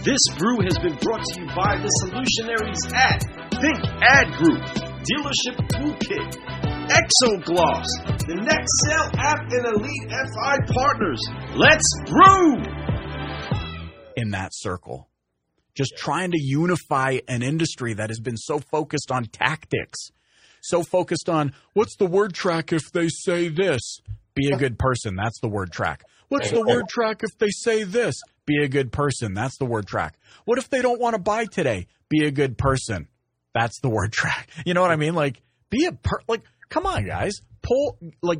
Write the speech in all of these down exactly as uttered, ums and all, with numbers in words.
This brew has been brought to you by the Solutionaries at Think Ad Group, Dealership Toolkit, Exogloss, the Nextel app, and Elite F I Partners. Let's brew! In that circle, just trying to unify an industry that has been so focused on tactics, so focused on what's the word track if they say this? Be a good person. That's the word track. What's the word track if they say this? Be a good person. That's the word track. What if they don't want to buy today? Be a good person. That's the word track. You know what I mean? Like, be a per like, come on, guys. Pull, like,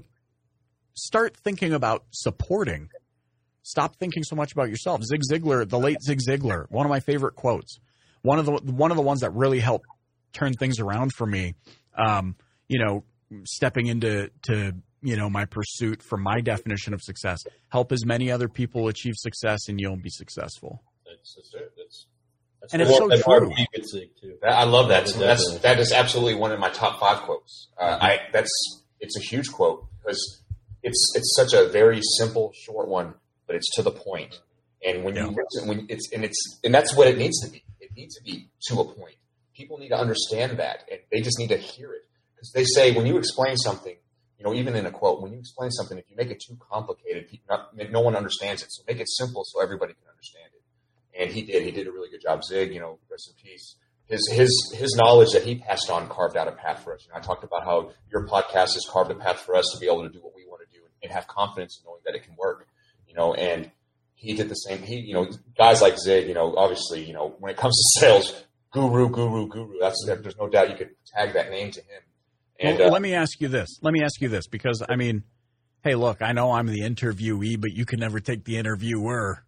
start thinking about supporting. Stop thinking so much about yourself. Zig Ziglar, the late Zig Ziglar, one of my favorite quotes. One of the one of the ones that really helped turn things around for me. Um, you know, stepping into to. you know, my pursuit for my definition of success. Help as many other people achieve success and you'll be successful. That's, that's it. That's, that's and it's so true. That, I love that. That's, that is absolutely one of my top five quotes. Uh, I, that's, it's a huge quote because it's, it's such a very simple, short one, but it's to the point. And when yeah. you listen, when it's, and it's, and that's what it needs to be. It needs to be to a point. People need to understand that and they just need to hear it. Because they say when you explain something, you know, even in a quote, when you explain something, if you make it too complicated, not, no one understands it. So make it simple so everybody can understand it. And he did. He did a really good job. Zig, you know, rest in peace. His his his knowledge that he passed on carved out a path for us. You know, I talked about how your podcast has carved a path for us to be able to do what we want to do and have confidence in knowing that it can work. You know, and he did the same. He, you know, guys like Zig, you know, obviously, you know, when it comes to sales, guru, guru, guru. That's there's no doubt you could tag that name to him. And, well, uh, let me ask you this. Let me ask you this because, I mean, hey, look, I know I'm the interviewee, but you can never take the interviewer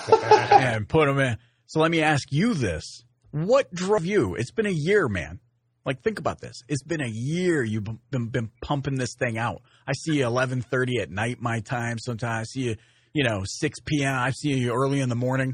and put them in. So let me ask you this. What drove you? It's been a year, man. Like, think about this. It's been a year you've been, been pumping this thing out. I see you eleven thirty at night my time sometimes. I see you, you know, six p.m. I see you early in the morning.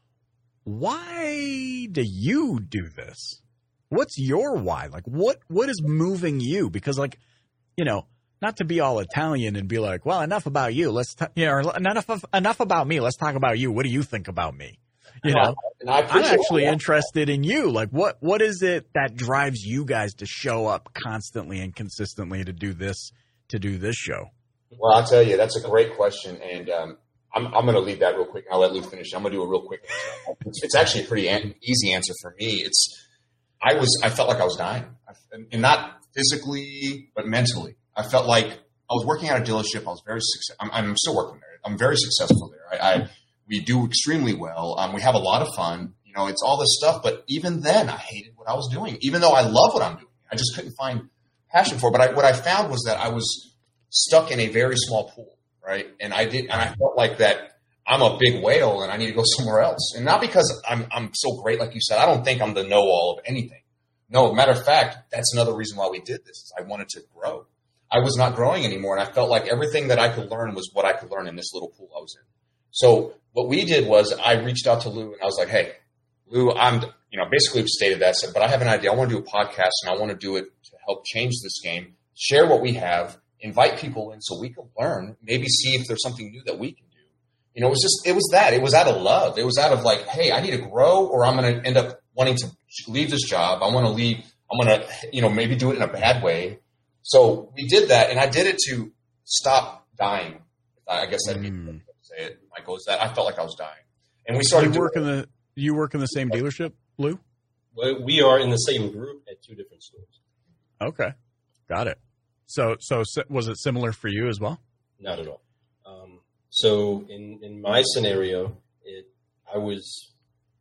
Why do you do this? What's your why? Like, what what is moving you? Because, like, you know, not to be all Italian and be like, well, enough about you. Let's, t- you know, enough of, enough about me. Let's talk about you. What do you think about me? You know, I'm actually interested in you. Like, what what is it that drives you guys to show up constantly and consistently to do this to do this show? Well, I'll tell you, that's a great question, and um, I'm I'm going to leave that real quick. I'll let Lou finish. I'm going to do a real quick answer. It's, it's actually a pretty an- easy answer for me. It's I was, I felt like I was dying, and not physically, but mentally. I felt like I was working at a dealership. I was very successful. I'm, I'm still working there. I'm very successful there. I, I we do extremely well. Um, we have a lot of fun. You know, it's all this stuff. But even then, I hated what I was doing. Even though I love what I'm doing, I just couldn't find passion for it. But I, what I found was that I was stuck in a very small pool, right? And I did, and I felt like that. I'm a big whale and I need to go somewhere else. And not because I'm I'm so great, like you said. I don't think I'm the know-all of anything. No, matter of fact, that's another reason why we did this is I wanted to grow. I was not growing anymore, and I felt like everything that I could learn was what I could learn in this little pool I was in. So what we did was I reached out to Lou, and I was like, hey, Lou, I'm, you know, basically stated that, said, but I have an idea. I want to do a podcast, and I want to do it to help change this game, share what we have, invite people in so we can learn, maybe see if there's something new that we can do. You know, it was just, it was that. It was out of love. It was out of like, hey, I need to grow or I'm going to end up wanting to leave this job. I want to leave. I'm going to, you know, maybe do it in a bad way. So we did that. And I did it to stop dying. I guess that'd be mm. the way to say it, Michael, is that I felt like I was dying. And we started you work in the, you work in the same dealership, Lou? Well, we are in the same group at two different stores. Okay. Got it. So, so was it similar for you as well? Not at all. Um, So in, in my scenario, it, I was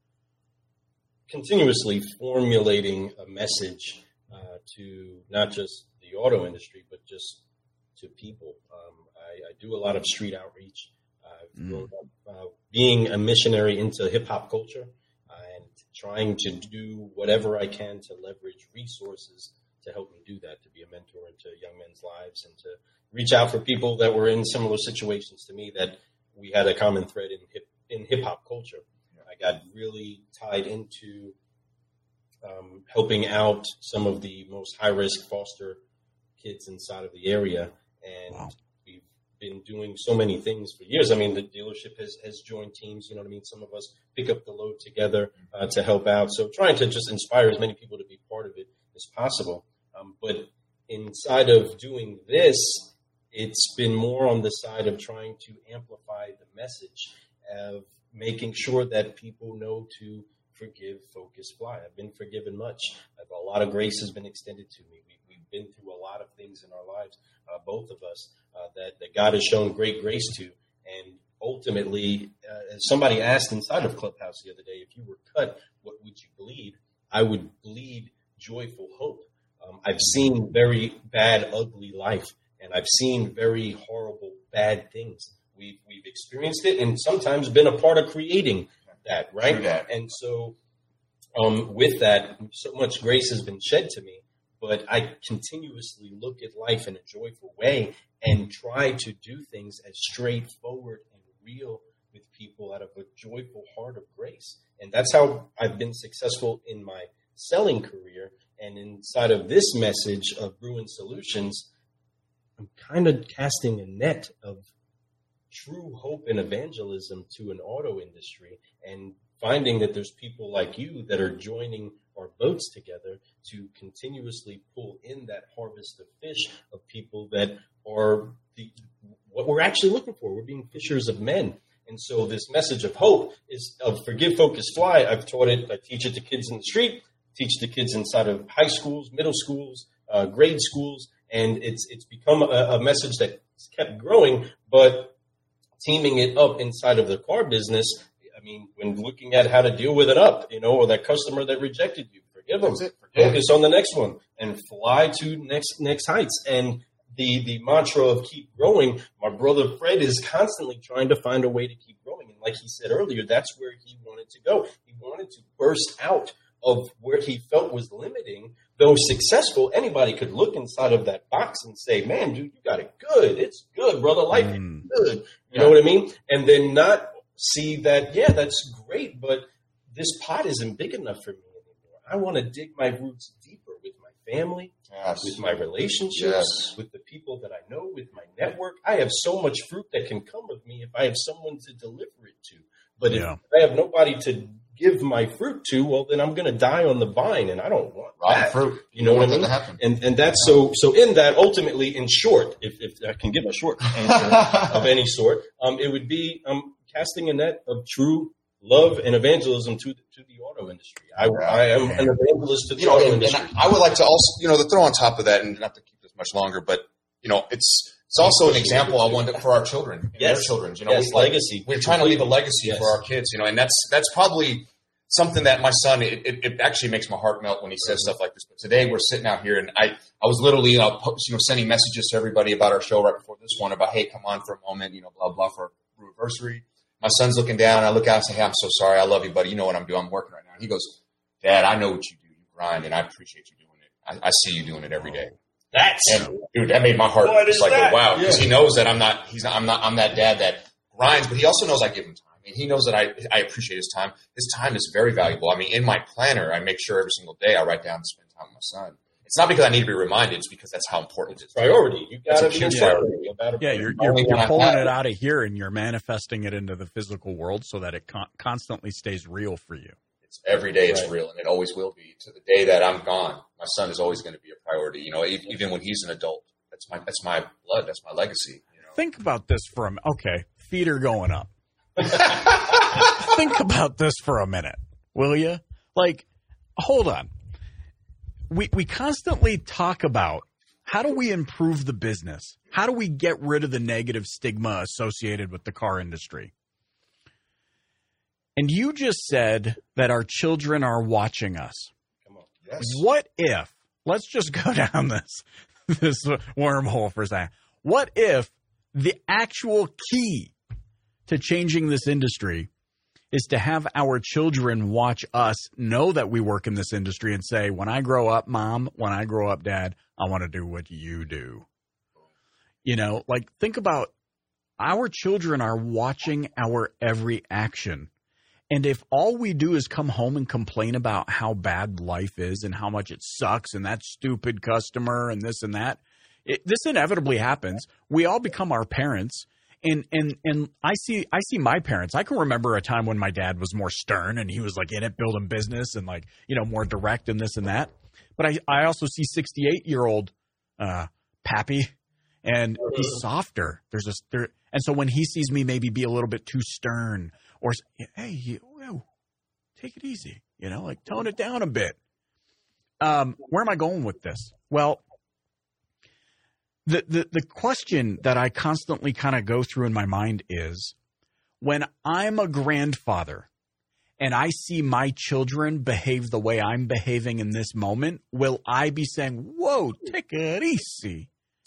continuously formulating a message uh, to not just the auto industry, but just to people. Um, I, I do a lot of street outreach. I've grown up uh, being a missionary into hip-hop culture uh, and trying to do whatever I can to leverage resources to help me do that, to be a mentor into young men's lives and to reach out for people that were in similar situations to me that we had a common thread in hip in hip hop culture. I got really tied into um, helping out some of the most high risk foster kids inside of the area, and wow. we've been doing so many things for years. I mean, the dealership has, has joined teams, you know what I mean? Some of us pick up the load together uh, to help out. So trying to just inspire as many people to be part of it as possible. Um, but inside of doing this, it's been more on the side of trying to amplify the message of making sure that people know to forgive, focus, fly. I've been forgiven much. I've, a lot of grace has been extended to me. We, we've been through a lot of things in our lives, uh, both of us, uh, that, that God has shown great grace to. And ultimately, uh, as somebody asked inside of Clubhouse the other day, if you were cut, what would you bleed? I would bleed joyful hope. Um, I've seen very bad, ugly life, and I've seen very horrible, bad things. We've, we've experienced it and sometimes been a part of creating that, right? That. And so um, with that, so much grace has been shed to me, but I continuously look at life in a joyful way and try to do things as straightforward and real with people out of a joyful heart of grace. And that's how I've been successful in my selling career. And inside of this message of Bruin Solutions, I'm kind of casting a net of true hope and evangelism to an auto industry and finding that there's people like you that are joining our boats together to continuously pull in that harvest of fish of people that are the, what we're actually looking for. We're being fishers of men. And so this message of hope is of forgive, focus, fly. I've taught it. I teach it to kids in the street, teach the kids inside of high schools, middle schools, uh, grade schools. And it's, it's become a, a message that's kept growing, but teaming it up inside of the car business. I mean, when looking at how to deal with it up, you know, or that customer that rejected you, forgive them, focus on the next one and fly to next, next heights. And the, the mantra of keep growing, my brother Fred is constantly trying to find a way to keep growing. And like he said earlier, that's where he wanted to go. He wanted to burst out of where he felt was limiting. Though successful, anybody could look inside of that box and say, man, dude, you got it good. It's good, brother. Life mm. is good. You yeah. know what I mean? And then not see that, yeah, that's great, but this pot isn't big enough for me anymore. I want to dig my roots deeper with my family, yes. with my relationships, yes. with the people that I know, with my network. I have so much fruit that can come with me if I have someone to deliver it to. But yeah. if I have nobody to give my fruit to, well, then I'm going to die on the vine, and I don't want Rotten that. fruit. You know what I mean? Happen. And and that's so. So in that, ultimately, in short, if, if I can give a short answer of any sort, um, it would be um, casting a net of true love and evangelism to the, to the auto industry. I, I am an evangelist to the you know, auto and, industry. And I would like to also, you know, to throw on top of that, and not to keep this much longer, but you know, it's it's also an example I want for our children, yes. their children. You know, yes, we, like, legacy. We're trying to leave a legacy yes. for our kids. You know, and that's that's probably something that my son, it, it, it actually makes my heart melt when he says stuff like this. But today we're sitting out here, and I, I was literally, uh, post, you know, sending messages to everybody about our show right before this one about, hey, come on for a moment, you know, blah, blah, for our anniversary. My son's looking down. I look out and say, hey, I'm so sorry. I love you, buddy. You know what I'm doing. I'm working right now. He goes, Dad, I know what you do. You grind, and I appreciate you doing it. I, I see you doing it every day. That's and, dude, that made my heart just like, go, wow, because yeah. he knows that I'm not, he's not, I'm not, I'm that dad that grinds, but he also knows I give him time. I mean, he knows that I, I appreciate his time. His time is very valuable. I mean, in my planner, I make sure every single day I write down and spend time with my son. It's not because I need to be reminded. It's because that's how important it is. Priority. You got to be a priority. Yeah, you're, you're, you're pulling it out of here and you're manifesting it into the physical world so that it con- constantly stays real for you. It's every day it's right. real, and it always will be. To the day that I'm gone, my son is always going to be a priority. You know, even when he's an adult, that's my that's my blood. That's my legacy. You know? Think about this for a minute. Okay, feet are going up. Think about this for a minute, will you? Like, hold on. We we constantly talk about how do we improve the business? How do we get rid of the negative stigma associated with the car industry? And you just said that our children are watching us. Come on. Yes. What if, let's just go down this, this wormhole for a second. What if the actual key to changing this industry is to have our children watch us, know that we work in this industry, and say, when I grow up, Mom, when I grow up, Dad, I want to do what you do. You know, like, think about our children are watching our every action. And if all we do is come home and complain about how bad life is and how much it sucks and that stupid customer and this and that, it, this inevitably happens. We all become our parents. And and and I see I see my parents. I can remember a time when my dad was more stern and he was like in it building business and like, you know, more direct and this and that. But I, I also see sixty-eight-year-old uh, Pappy, and he's softer. There's a there, and so when he sees me maybe be a little bit too stern or hey, whoa, take it easy, you know, like tone it down a bit. Um, where am I going with this? Well, The, the the question that I constantly kind of go through in my mind is when I'm a grandfather and I see my children behave the way I'm behaving in this moment, will I be saying, whoa, take it easy.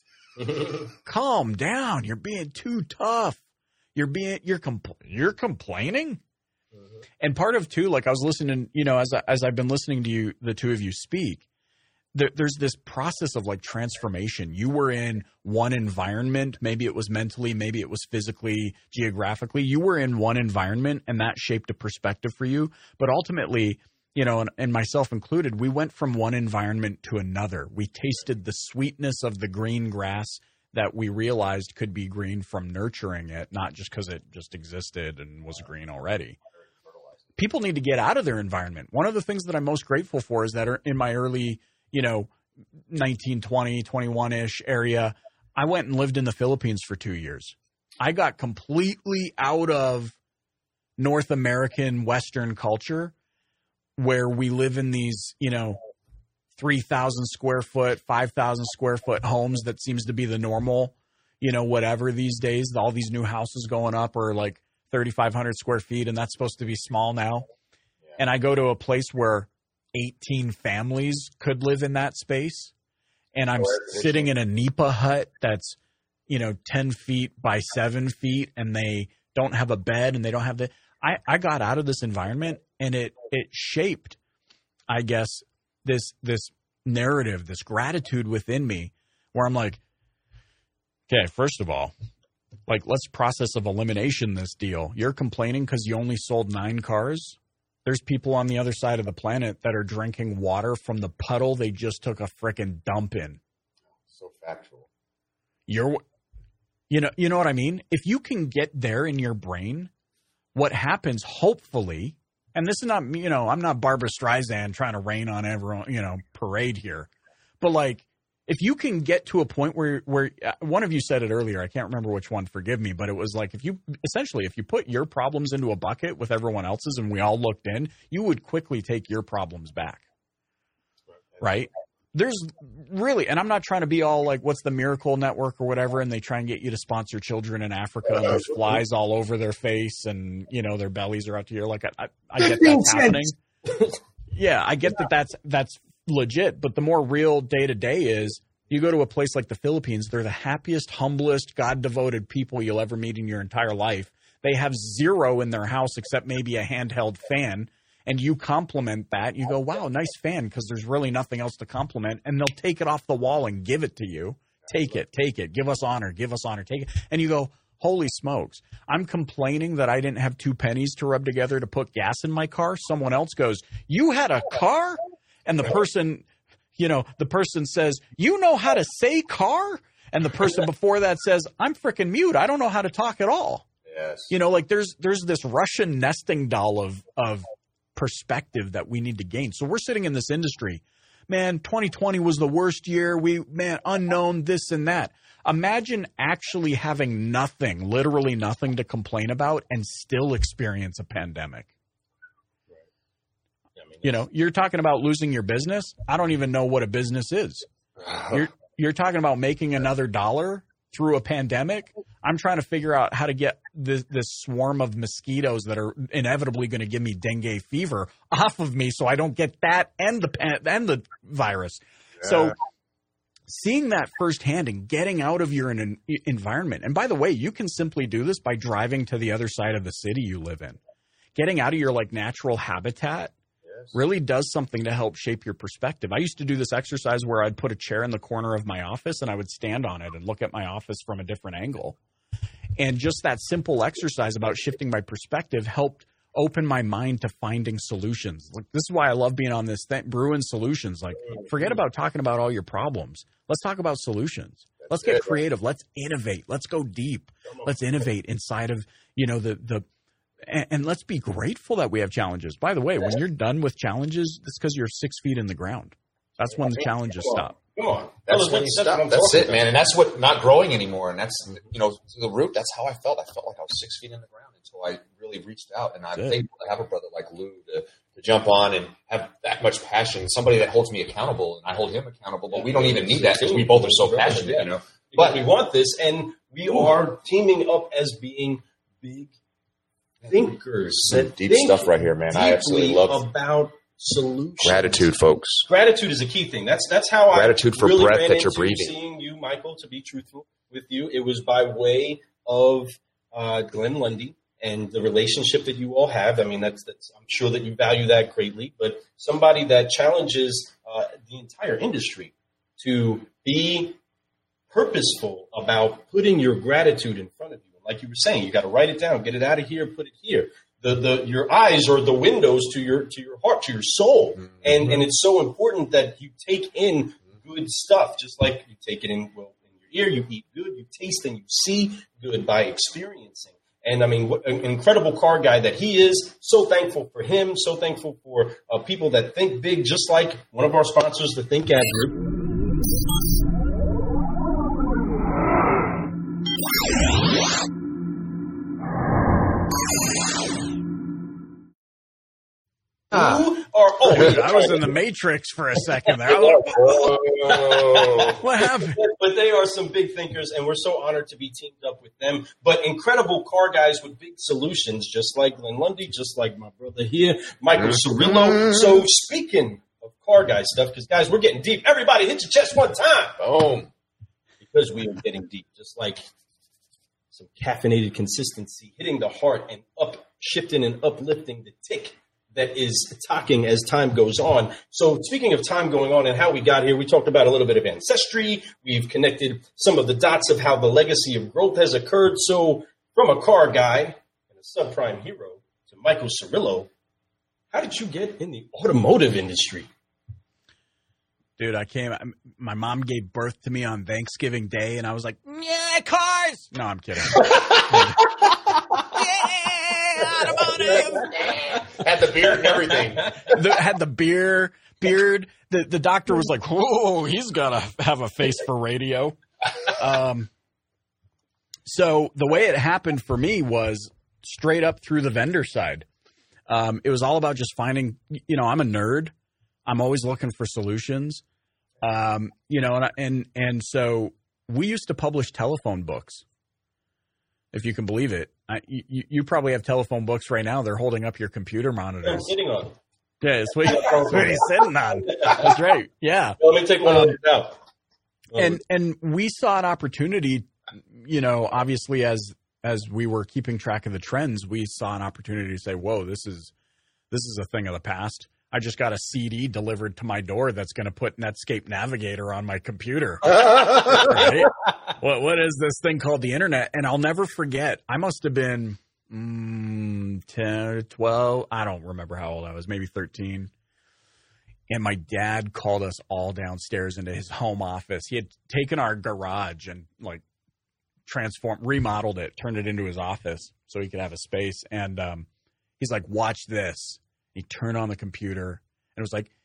Calm down. You're being too tough. You're being you're compl- you're complaining. Mm-hmm. And part of too, like I was listening, you know, as I, as I've been listening to you, the two of you speak. There's this process of like transformation. You were in one environment. Maybe it was mentally, maybe it was physically, geographically. You were in one environment and that shaped a perspective for you. But ultimately, you know, and, and myself included, we went from one environment to another. We tasted the sweetness of the green grass that we realized could be green from nurturing it, not just because it just existed and was green already. People need to get out of their environment. One of the things that I'm most grateful for is that in my early you know, nineteen, twenty, twenty-one-ish area, I went and lived in the Philippines for two years. I got completely out of North American Western culture where we live in these, you know, three thousand square foot, five thousand square foot homes that seems to be the normal, you know, whatever these days. All these new houses going up are like thirty-five hundred square feet, and that's supposed to be small now. Yeah. And I go to a place where eighteen families could live in that space. And I'm sitting in a nipa hut that's, you know, ten feet by seven feet and they don't have a bed and they don't have the, I, I got out of this environment and it, it shaped, I guess, this, this narrative, this gratitude within me where I'm like, okay, first of all, like let's process of elimination this deal. You're complaining because you only sold nine cars. There's people on the other side of the planet that are drinking water from the puddle they just took a frickin' dump in. So factual. You're, you know, you know what I mean? If you can get there in your brain, what happens, hopefully, and this is not, you know, I'm not Barbara Streisand trying to rain on everyone, you know, parade here, but like, if you can get to a point where, where uh, one of you said it earlier, I can't remember which one, forgive me, but it was like if you essentially, if you put your problems into a bucket with everyone else's and we all looked in, you would quickly take your problems back. Right? There's really, and I'm not trying to be all like, what's the Miracle Network or whatever, and they try and get you to sponsor children in Africa and there's flies all over their face and, you know, their bellies are out to here. Like, I, I, I get that's happening. Yeah, I get that that's, that's, legit, but the more real day to day is you go to a place like the Philippines, they're the happiest, humblest, God-devoted people you'll ever meet in your entire life. They have zero in their house except maybe a handheld fan, and you compliment that. You go, wow, nice fan, because there's really nothing else to compliment, and they'll take it off the wall and give it to you. Take it, take it, give us honor, give us honor, take it. And you go, holy smokes, I'm complaining that I didn't have two pennies to rub together to put gas in my car. Someone else goes, you had a car? And the person, you know, the person says, you know how to say car? And the person before that says, I'm freaking mute. I don't know how to talk at all. Yes. You know, like there's there's this Russian nesting doll of of perspective that we need to gain. So we're sitting in this industry. Man, twenty twenty was the worst year. We, man, unknown, this and that. Imagine actually having nothing, literally nothing to complain about and still experience a pandemic. You know, you're talking about losing your business. I don't even know what a business is. You're you're talking about making another dollar through a pandemic. I'm trying to figure out how to get this, this swarm of mosquitoes that are inevitably going to give me dengue fever off of me, so I don't get that and the and the virus. Yeah. So, seeing that firsthand and getting out of your in, environment. And by the way, you can simply do this by driving to the other side of the city you live in. Getting out of your like natural habitat really does something to help shape your perspective. I used to do this exercise where I'd put a chair in the corner of my office and I would stand on it and look at my office from a different angle. And just that simple exercise about shifting my perspective helped opened my mind to finding solutions. Like, this is why I love being on this thing, Bruin Solutions. Like, forget about talking about all your problems. Let's talk about solutions. Let's get creative. Let's innovate. Let's go deep. Let's innovate inside of, you know, the, the, and, and let's be grateful that we have challenges. By the way, when you're done with challenges, it's because you're six feet in the ground. That's when the challenges stop. Come on. That's when you stop. That's it, man. And that's what not growing anymore. And that's, you know, the root, that's how I felt. I felt like I was six feet in the ground until I really reached out. And I'm Good. thankful to have a brother like Lou to, to jump on and have that much passion. Somebody that holds me accountable and I hold him accountable. But we don't even need that because we both are so passionate, you know. But we want this, and we are teaming up as being big thinkers. Some deep stuff right here, man. I absolutely love about solutions. Gratitude, folks. Gratitude is a key thing. That's that's how Gratitude I for really breath ran that you're into breathing. Seeing you, Michael, to be truthful with you, it was by way of uh, Glenn Lundy and the relationship that you all have. I mean, that's that's. I'm sure that you value that greatly. But somebody that challenges uh, the entire industry to be purposeful about putting your gratitude in front of you. Like you were saying, you got to write it down, get it out of here, put it here. The the your eyes are the windows to your to your heart, to your soul, mm-hmm. and and it's so important that you take in good stuff, just like you take it in well in your ear. You eat good, you taste and you see good by experiencing. And I mean, what an incredible car guy that he is. So thankful for him. So thankful for uh, people that think big, just like one of our sponsors, the Think Ad Group. Who are oh, Dude, I was in the Matrix for a second there. What happened? But they are some big thinkers, and we're so honored to be teamed up with them. But incredible car guys with big solutions, just like Glenn Lundy, just like my brother here, Michael Cirillo. So speaking of car guy stuff, because guys, we're getting deep. Everybody hit your chest one time. Boom. Because we are getting deep, just like some caffeinated consistency, hitting the heart and up, shifting and uplifting the tick that is talking as time goes on. So speaking of time going on and how we got here, we talked about a little bit of ancestry. We've connected some of the dots of how the legacy of growth has occurred. So from a car guy and a subprime hero to Michael Cirillo, how did you get in the automotive industry? Dude, I came, my mom gave birth to me on Thanksgiving Day, and I was like, yeah, cars. No, I'm kidding. Yeah, automotive. Had the beard and everything. The, had the beer, beard. The the doctor was like, whoa, he's got to have a face for radio. Um, so the way it happened for me was straight up through the vendor side. Um, it was all about just finding, you know, I'm a nerd. I'm always looking for solutions. Um, you know, and, and, and so we used to publish telephone books. If you can believe it, I, you, you probably have telephone books right now. They're holding up your computer monitors. I'm sitting on. Yeah, it's what, that's what he's sitting on. That's right. Yeah. Well, let me take one um, of these out. Um, and and we saw an opportunity. You know, obviously, as as we were keeping track of the trends, we saw an opportunity to say, "Whoa, this is this is a thing of the past." I just got a C D delivered to my door that's going to put Netscape Navigator on my computer. Right? What what is this thing called the internet? And I'll never forget. I must have been mm, ten or twelve. I don't remember how old I was. Maybe thirteen. And my dad called us all downstairs into his home office. He had taken our garage and like transformed, remodeled it, turned it into his office so he could have a space. And um, he's like, "Watch this." He turned on the computer, and it was like,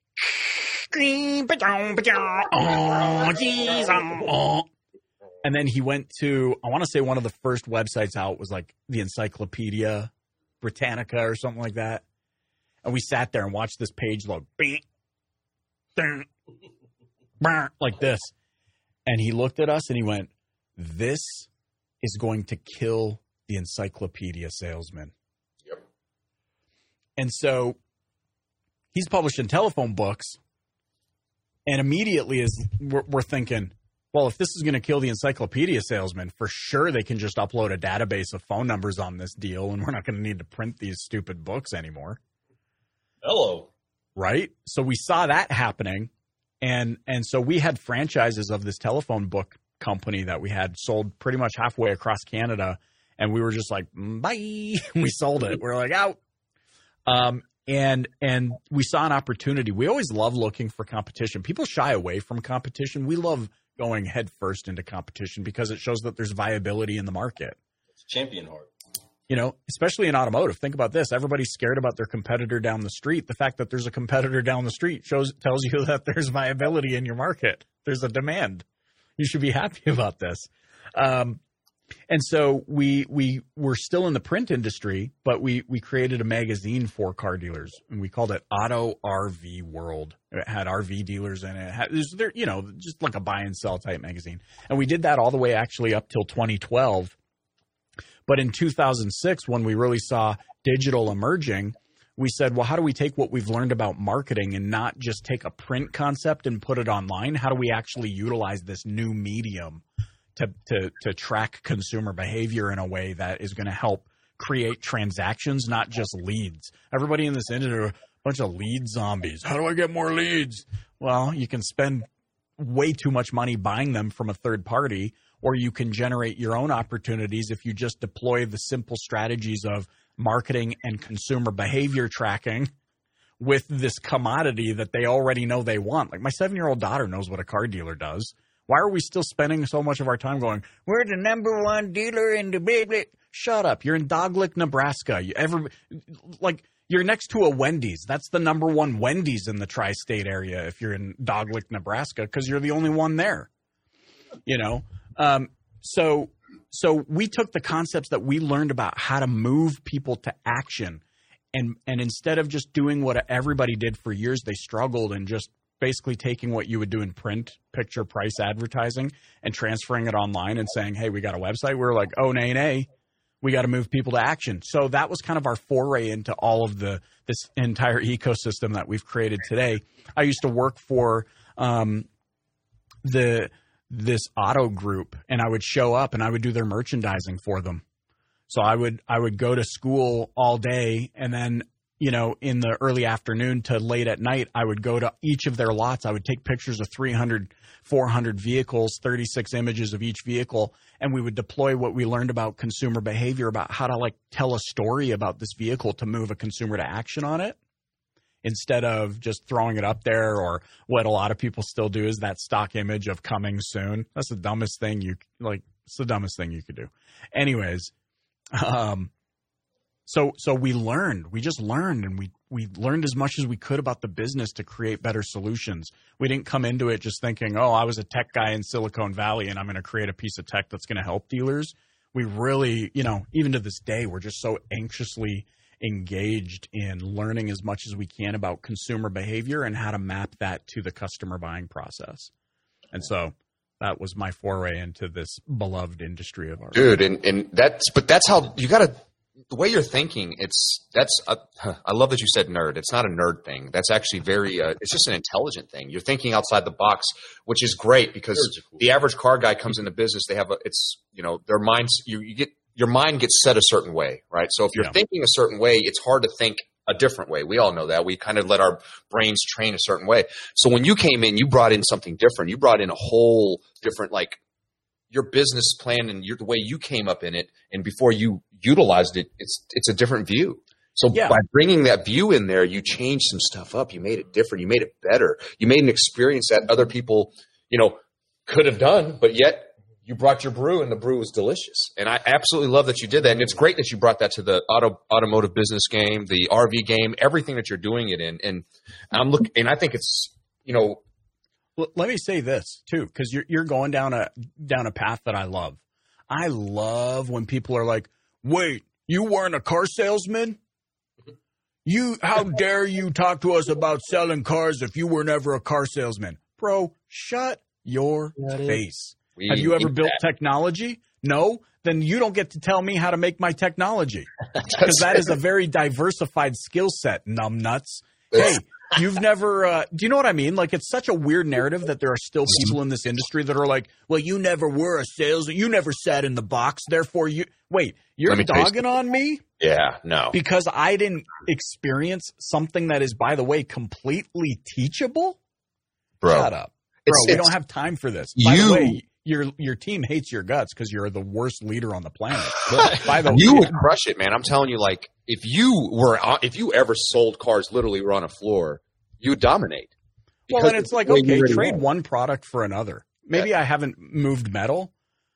oh, geez, oh. And then he went to, I want to say one of the first websites out was like the Encyclopedia Britannica or something like that. And we sat there and watched this page load, like this. And he looked at us and he went, "This is going to kill the encyclopedia salesman." And so he's publishing telephone books, and immediately is we're, we're thinking, well, if this is going to kill the encyclopedia salesman, for sure they can just upload a database of phone numbers on this deal, and we're not going to need to print these stupid books anymore. Hello. Right? So we saw that happening, and and so we had franchises of this telephone book company that we had sold pretty much halfway across Canada, And we were just like, bye. We sold it. We're like, out. Um, and and we saw an opportunity. We always love looking for competition. People shy away from competition. We love going head first into competition because it shows that there's viability in the market. It's champion heart. You know, especially in automotive. Think about this. Everybody's scared about their competitor down the street. The fact that there's a competitor down the street shows tells you that there's viability in your market. There's a demand. You should be happy about this. Um, and so we we were still in the print industry, but we we created a magazine for car dealers, and we called it Auto R V World. It had R V dealers in it. It had, it was there, you know, just like a buy and sell type magazine. And we did that all the way actually up till twenty twelve. But in two thousand six, when we really saw digital emerging, we said, well, how do we take what we've learned about marketing and not just take a print concept and put it online? How do we actually utilize this new medium to to, to track consumer behavior in a way that is going to help create transactions, not just leads? Everybody in this industry are a bunch of lead zombies. How do I get more leads? Well, you can spend way too much money buying them from a third party, or you can generate your own opportunities if you just deploy the simple strategies of marketing and consumer behavior tracking with this commodity that they already know they want. Like my seven-year-old daughter knows what a car dealer does. Why are we still spending so much of our time going, we're the number one dealer in the blah, blah. Shut up. You're in Doglick, Nebraska. You ever, like, you're next to a Wendy's. That's the number one Wendy's in the tri-state area if you're in Doglick, Nebraska, because you're the only one there, you know? Um, so, so we took the concepts that we learned about how to move people to action, and, and instead of just doing what everybody did for years, they struggled and just basically taking what you would do in print, picture price advertising, and transferring it online and saying, hey, we got a website. We were like, oh, nay, nay, we got to move people to action. So that was kind of our foray into all of the, this entire ecosystem that we've created today. I used to work for, um, the, this auto group, and I would show up and I would do their merchandising for them. So I would I would go to school all day, and then, you know, in the early afternoon to late at night, I would go to each of their lots. I would take pictures of three hundred, four hundred vehicles, thirty-six images of each vehicle, and we would deploy what we learned about consumer behavior, about how to like tell a story about this vehicle to move a consumer to action on it, instead of just throwing it up there, or what a lot of people still do is that stock image of coming soon. That's the dumbest thing you like. It's the dumbest thing you could do. Anyways, um, so so we learned. We just learned, and we we learned as much as we could about the business to create better solutions. We didn't come into it just thinking, oh, I was a tech guy in Silicon Valley, and I'm going to create a piece of tech that's going to help dealers. We really, you know, even to this day, we're just so anxiously engaged in learning as much as we can about consumer behavior and how to map that to the customer buying process. And so that was my foray into this beloved industry of ours. Dude, and, and that's, but that's how you got to, the way you're thinking, it's, that's, a, I love that you said nerd. It's not a nerd thing. That's actually very, uh, it's just an intelligent thing. You're thinking outside the box, which is great because cool. The average car guy comes into business. They have a, it's, you know, their minds, you, you get, your mind gets set a certain way, right? So if you're yeah. thinking a certain way, it's hard to think a different way. We all know that. We kind of let our brains train a certain way. So when you came in, you brought in something different. You brought in a whole different, like, your business plan and your, the way you came up in it, and before you utilized it, it's it's a different view. So yeah. by bringing that view in there, you changed some stuff up. You made it different. You made it better. You made an experience that other people, you know, could have done, but yet you brought your brew, and the brew was delicious. And I absolutely love that you did that. And it's great that you brought that to the auto automotive business game, the R V game, everything that you're doing it in. And I'm looking, and I think it's, you know. Well, let me say this too, because you're you're going down a down a path that I love. I love when people are like, "Wait, you weren't a car salesman? You, how dare you talk to us about selling cars if you were never a car salesman, bro? Shut your face." We Have you ever built that. technology? No? Then you don't get to tell me how to make my technology. Because that is a very diversified skill set, numbnuts. Hey, you've never uh, – do you know what I mean? Like, it's such a weird narrative that there are still people in this industry that are like, well, you never were a salesman. You never sat in the box. Therefore, you – wait, you're dogging on me? Yeah, no. Because I didn't experience something that is, by the way, completely teachable? Bro. Shut up. Bro, it's, we it's, don't have time for this. By you, the way – your your team hates your guts because you're the worst leader on the planet. By the you way, would crush it, man. I'm telling you, like if you were, if you ever sold cars, literally were on a floor, you would dominate. Well, and it's like, okay, trade are. one product for another. Maybe yeah. I haven't moved metal,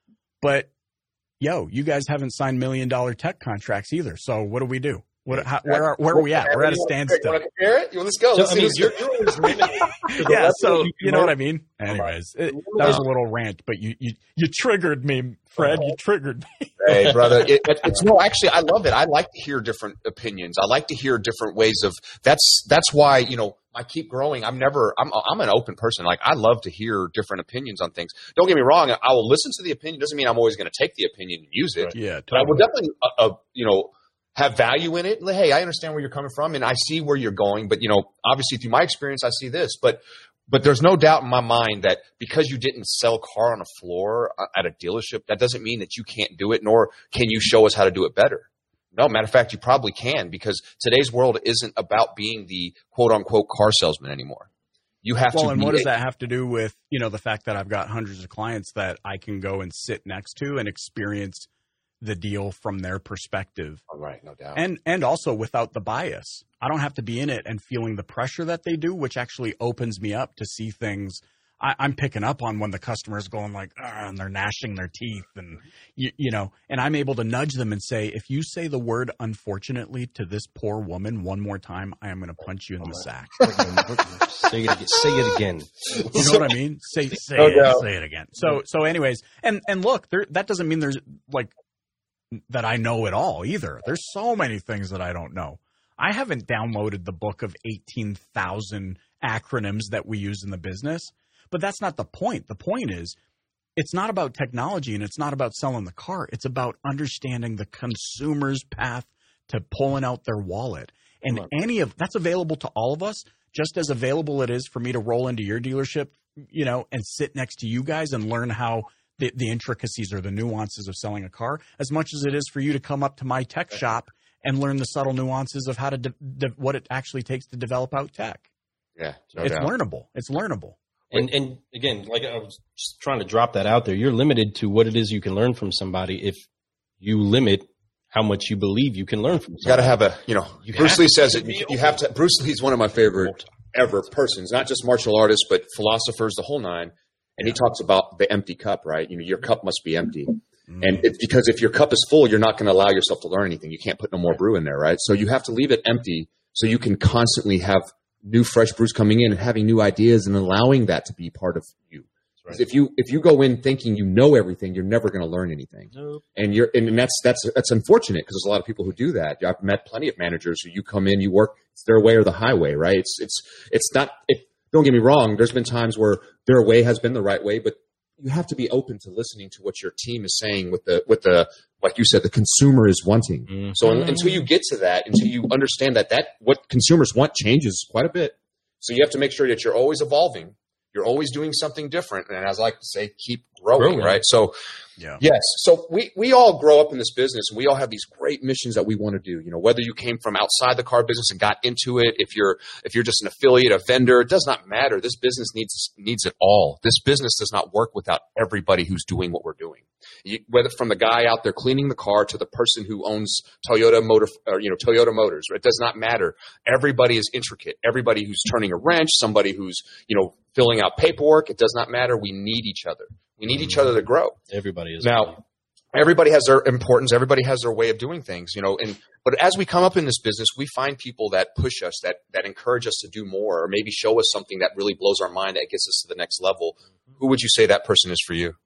but yo, you guys haven't signed million dollar tech contracts either. So what do we do? What? How, where are where are we at? We're at a standstill. You want to compare it? Let's go. Let's so, see I mean, you're, you're, you're always limited. Yeah. So you, you know what I mean. Anyways, it, that was a little rant, but you you you triggered me, Fred. You triggered me. Hey, brother. It, it, it's no, actually, I love it. I like to hear different opinions. I like to hear different ways of. That's that's why you know I keep growing. I'm never. I'm I'm an open person. Like I love to hear different opinions on things. Don't get me wrong. I will listen to the opinion. Doesn't mean I'm always going to take the opinion and use it. Yeah. Totally. But I will definitely, uh, uh, you know. have value in it. Hey, I understand where you're coming from and I see where you're going, but you know, obviously through my experience, I see this, but, but there's no doubt in my mind that because you didn't sell a car on a floor at a dealership, that doesn't mean that you can't do it, nor can you show us how to do it better. No, matter of fact, you probably can, because today's world isn't about being the quote unquote car salesman anymore. You have well, to. Well, and be what does a- that have to do with, you know, the fact that I've got hundreds of clients that I can go and sit next to and experience the deal from their perspective. All right, no doubt. And and also without the bias. I don't have to be in it and feeling the pressure that they do, which actually opens me up to see things. I, I'm picking up on when the customer's going like, and they're gnashing their teeth, and you, you know, and I'm able to nudge them and say, if you say the word unfortunately to this poor woman one more time, I am going to punch you in the sack. say, it again. say it again. You know what I mean? Say say No it, doubt. say it again. So so anyways, and and look, there that doesn't mean there's like that I know it all either. There's so many things that I don't know. I haven't downloaded the book of eighteen thousand acronyms that we use in the business, but that's not the point. The point is it's not about technology and it's not about selling the car. It's about understanding the consumer's path to pulling out their wallet. And any of that's available to all of us, just as available it is for me to roll into your dealership, you know, and sit next to you guys and learn how The, the intricacies or the nuances of selling a car, as much as it is for you to come up to my tech shop and learn the subtle nuances of how to de- de- what it actually takes to develop out tech. Yeah, no it's doubt. learnable. It's learnable. And and again, like I was just trying to drop that out there, you're limited to what it is you can learn from somebody if you limit how much you believe you can learn from You got to somebody. have a, you know, You Bruce have Lee to says it. be You open. have to. Bruce Lee's one of my favorite ever persons, not just martial artists, but philosophers, the whole nine. And he talks about the empty cup, right? You know, your cup must be empty. Mm. And it's because if your cup is full, you're not going to allow yourself to learn anything. You can't put no more brew in there, right? So you have to leave it empty so you can constantly have new, fresh brews coming in and having new ideas and allowing that to be part of you. Right. If you if you go in thinking you know everything, you're never going to learn anything. Nope. And you're and that's that's that's unfortunate because there's a lot of people who do that. I've met plenty of managers who you come in, you work, it's their way or the highway, right? It's it's it's not. It, don't get me wrong. There's been times where their way has been the right way, but you have to be open to listening to what your team is saying with the with the like you said, the consumer is wanting. Mm-hmm. So un, until you get to that, until you understand that that what consumers want changes quite a bit. So you have to make sure that you're always evolving. You're always doing something different. And as I like to say, keep growing, growing. Right? So, yeah. yes. So we, we all grow up in this business and we all have these great missions that we want to do. You know, whether you came from outside the car business and got into it, if you're, if you're just an affiliate, a vendor, it does not matter. This business needs, needs it all. This business does not work without everybody who's doing what we're doing. You, whether from the guy out there cleaning the car to the person who owns Toyota Motor, or, you know, Toyota Motors, it does not matter. Everybody is intricate. Everybody who's turning a wrench, somebody who's, you know, filling out paperwork, it does not matter. We need each other. We need each other to grow. Everybody is. Now, funny. Everybody has their importance. Everybody has their way of doing things, you know, and, but as we come up in this business, we find people that push us, that, that encourage us to do more, or maybe show us something that really blows our mind, that gets us to the next level. Who would you say that person is for you?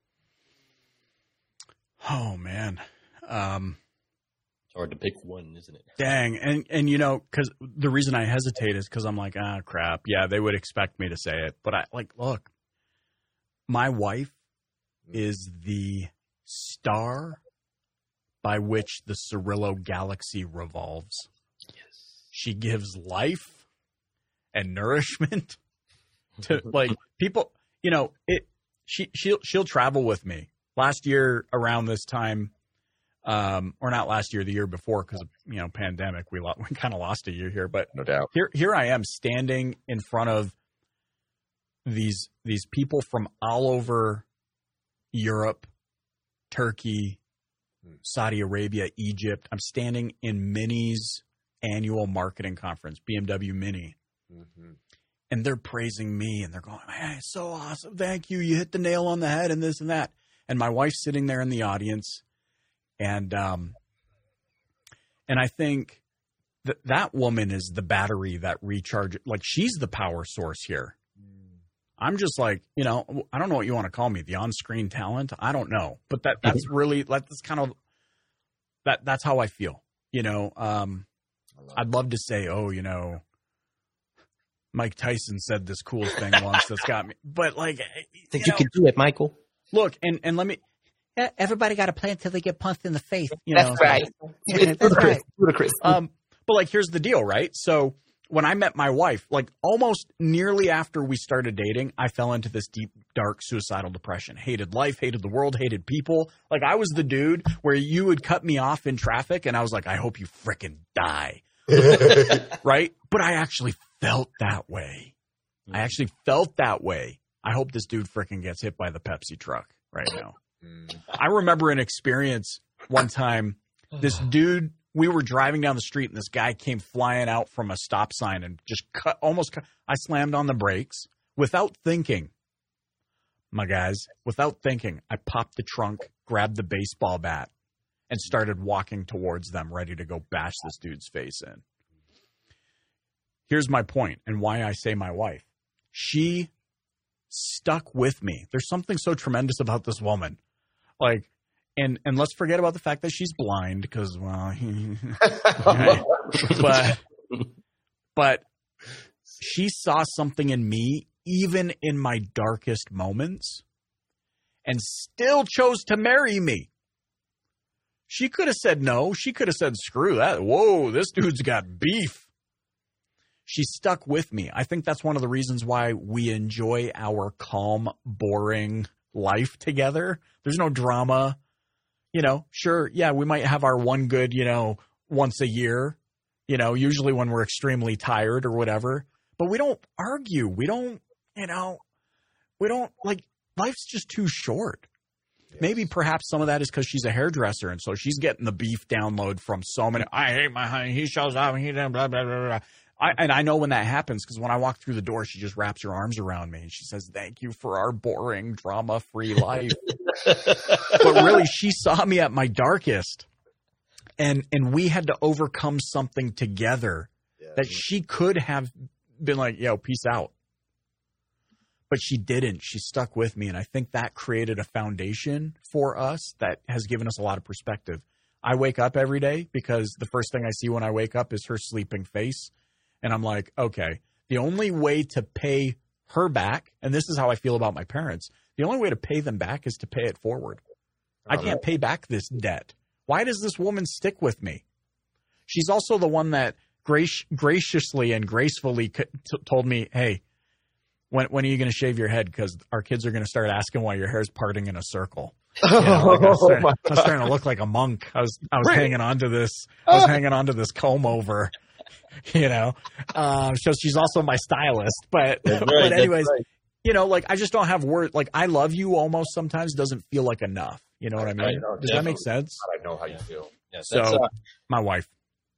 Oh man. Um, it's hard to pick one, isn't it? Dang. And, and you know, cause the reason I hesitate is cause I'm like, ah, crap. Yeah. They would expect me to say it, but I like, look, my wife is the star by which the Cirillo galaxy revolves. Yes. She gives life and nourishment to like people, you know, it, she, she'll, she'll travel with me. Last year around this time, um, or not last year, the year before, because of, you know, pandemic, we, lo- we kind of lost a year here, but no doubt. Here, here I am standing in front of these these people from all over, Europe, Turkey, Saudi Arabia, Egypt. I'm standing in Mini's annual marketing conference, B M W Mini. Mm-hmm. And they're praising me, and they're going, man, it's so awesome. Thank you. You hit the nail on the head and this and that. And my wife's sitting there in the audience. And um, and I think that that woman is the battery that recharges. Like, she's the power source here. Mm. I'm just like, you know, I don't know what you want to call me, the on-screen talent. I don't know. But that that's really, that's kind of, that that's how I feel. You know, um, I'd love to say, oh, you know, Mike Tyson said this cool thing once that's got me. But, like, I think you, you know, can do it, Michael. Look, and, and let me – everybody got to play until they get punched in the face. You that's know? right. Yeah, that's right. Ludicrous. Um, but, like, here's the deal, right? So when I met my wife, like, almost nearly after we started dating, I fell into this deep, dark, suicidal depression. Hated life, hated the world, hated people. Like, I was the dude where you would cut me off in traffic, and I was like, I hope you frickin' die. Right? But I actually felt that way. I actually felt that way. I hope this dude frickin' gets hit by the Pepsi truck right now. I remember an experience one time. This dude, we were driving down the street, and this guy came flying out from a stop sign and just cut, almost cut. I slammed on the brakes without thinking. My guys, without thinking, I popped the trunk, grabbed the baseball bat, and started walking towards them, ready to go bash this dude's face in. Here's my point, and why I say my wife. She stuck with me. There's something so tremendous about this woman. Like, and and let's forget about the fact that she's blind, because, well, but but she saw something in me, even in my darkest moments, and still chose to marry me. She could have said no. She could have said, screw that. Whoa, this dude's got beef. She stuck with me. I think that's one of the reasons why we enjoy our calm, boring life together. There's no drama. You know, sure, yeah, we might have our one good, you know, once a year, you know, usually when we're extremely tired or whatever. But we don't argue. We don't, you know, we don't, like, life's just too short. Yes. Maybe perhaps some of that is because she's a hairdresser, and so she's getting the beef download from so many. I hate my honey. He shows up and he blah, blah, blah, blah. I, and I know when that happens, because when I walk through the door, she just wraps her arms around me and she says, thank you for our boring, drama-free life. But really, she saw me at my darkest, and and we had to overcome something together yeah. that she could have been like, yo, peace out. But she didn't. She stuck with me, and I think that created a foundation for us that has given us a lot of perspective. I wake up every day because the first thing I see when I wake up is her sleeping face. And I'm like, okay, the only way to pay her back, and this is how I feel about my parents, the only way to pay them back is to pay it forward. I can't pay back this debt. Why does this woman stick with me? She's also the one that grac- graciously and gracefully t- told me, hey, when, when are you going to shave your head? Because our kids are going to start asking why your hair's parting in a circle. You know, like I, was starting, I was starting to look like a monk. I was I was right. hanging on to this. I was hanging on to this comb over. You know, uh, so she's also my stylist. But right, but anyways, right. you know, like, I just don't have words. Like, I love you almost sometimes doesn't feel like enough. You know what I mean? I know, Does definitely. that make sense? I know how you feel. Yeah, so uh, my wife.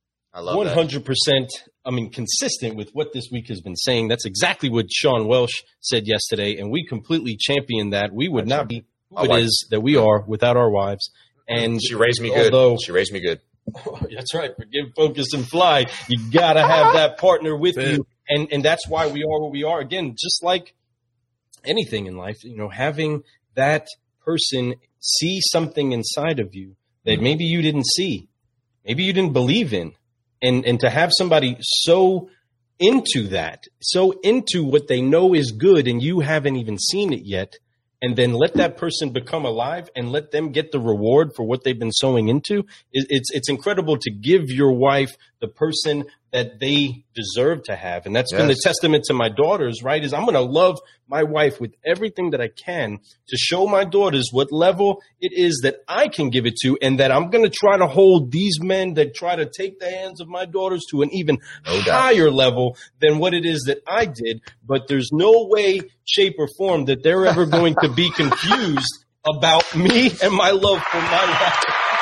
I love one hundred percent. I mean, consistent with what this week has been saying. That's exactly what Sean Welsh said yesterday, and we completely championed that. We would not be who it is that we are without our wives. And she raised me good. Although, she raised me good. That's right. Forgive, focus, and fly. You got to have that partner with you. And and that's why we are where we are. Again, just like anything in life, you know, having that person see something inside of you that maybe you didn't see, maybe you didn't believe in. And and to have somebody so into that, so into what they know is good and you haven't even seen it yet, and then let that person become alive and let them get the reward for what they've been sowing into. It's it's incredible to give your wife the person that they deserve to have. And that's yes. been the testament to my daughters, right? Is I'm going to love my wife with everything that I can to show my daughters what level it is that I can give it to, and that I'm going to try to hold these men that try to take the hands of my daughters to an even no higher level than what it is that I did. But there's no way, shape, or form that they're ever going to be confused about me and my love for my wife.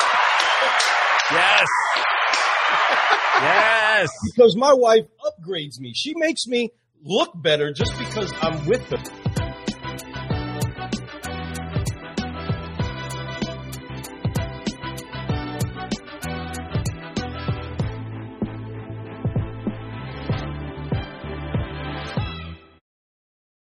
Yes. Yes. Because my wife upgrades me. She makes me look better just because I'm with her.